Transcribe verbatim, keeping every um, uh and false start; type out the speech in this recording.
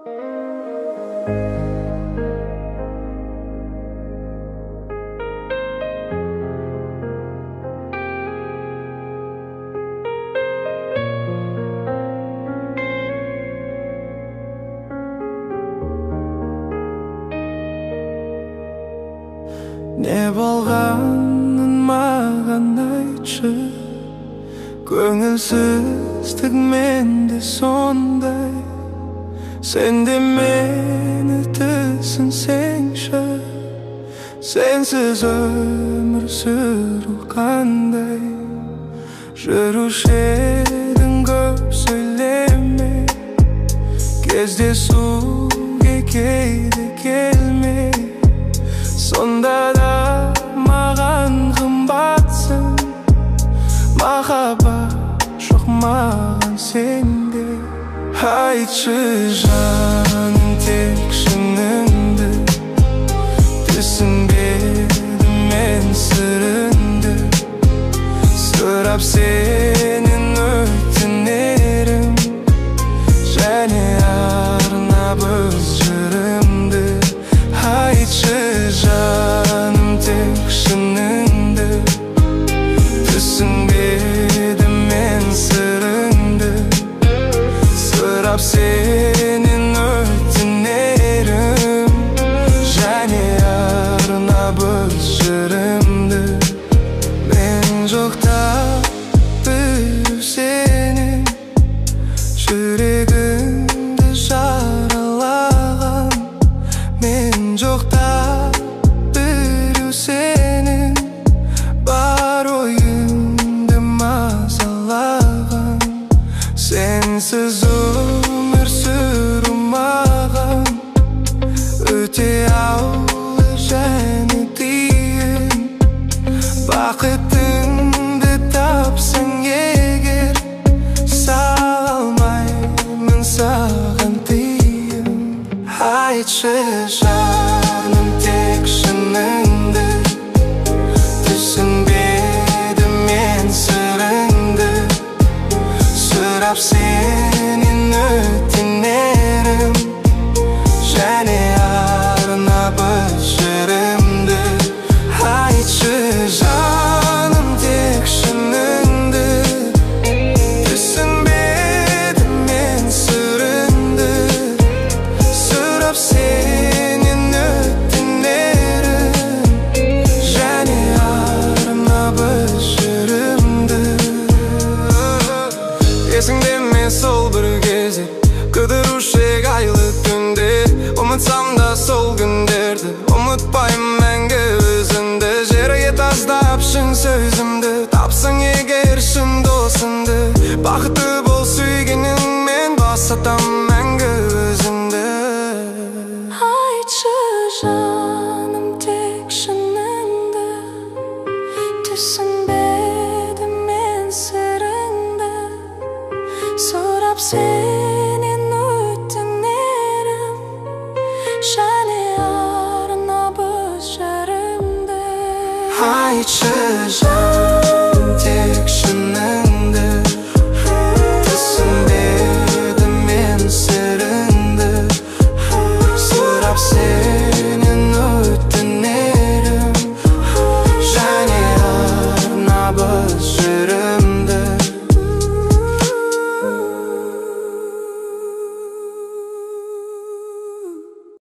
Ne bolganın mağan aytçı, көңілсіздік менде сондай. Sen de meni түсінсеңші, sensiz ömür сүру қандай. Жүруші едің көп сөйлеме, кездесуге кейде келме. Сонда да маған қымбатсың, махаббат жоқ маған сенде. Айтшы жаным тек шыныңды, түсінбедім мен сырыңды. Сұрап сенен өтінерім, және арнап өз жырымды. Айтшы жаным тек шыныңды, түсінбедім мен сырыңды. Сұрап сенен өтінерім, және арнап өз жырымды. Мен жоқтап біреу сенің жүрегіңді жаралаған. Мен жоқтап біреу сенің бар ойыңды мазалаған. Сенсіз өмір сүру маған өте ауыр және қиын. Бақытыңды тапсаң егер, сала алмаймын саған тыйым. Айтшы жаным тек шыныңды, түсінбедім мен сырыңды. Сұрап сенен өтінерім, және арнап өз жырымды. Айтшы жаным тек шыныңды, түсінбедім мен сырыңды. Сұрап сенен өтінерім, және арнап өз жырымды. Есіңде ме сол бір кезде, кідірушы ек айлы түнде. Ұмытсам да сол күндерді, ұмытпаймын мәңгі өзіңді. Жерге тастап шын сөзімді, тапсаң егер шын досыңды. Бақытты бол сүйгеніңмен, басатам мәңгі өзіңді. Айтшы жаным тек шыныңды, түсінбедім мен сырыңды. Сұрап сен